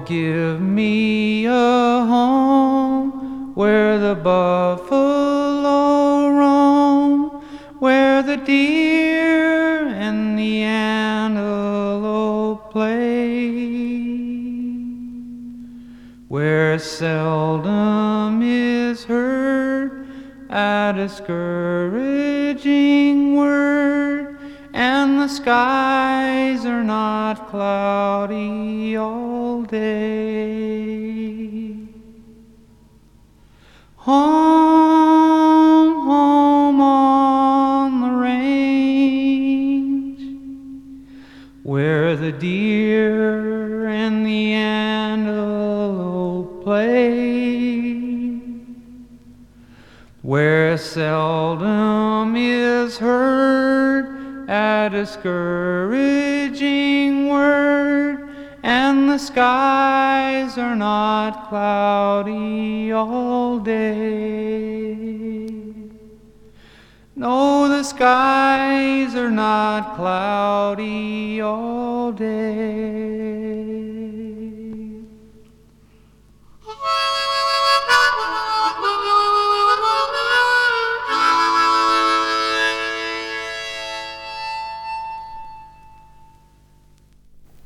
give me a home where the buffalo roam, where the deer and the antelope play, where seldom is heard a discouraging word, and the skies are not cloudy all day. Home, home on the range, where the deer and the antelope play, where seldom is heard a discouraging word, and the skies are not cloudy all day. No, the skies are not cloudy all day.